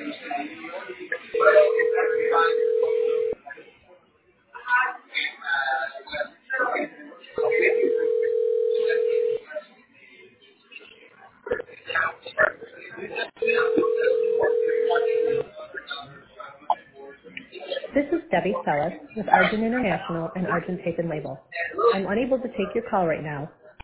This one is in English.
This is Debbie Sellis with Argent International and Argent Tape and Label. I'm unable to take your call right now,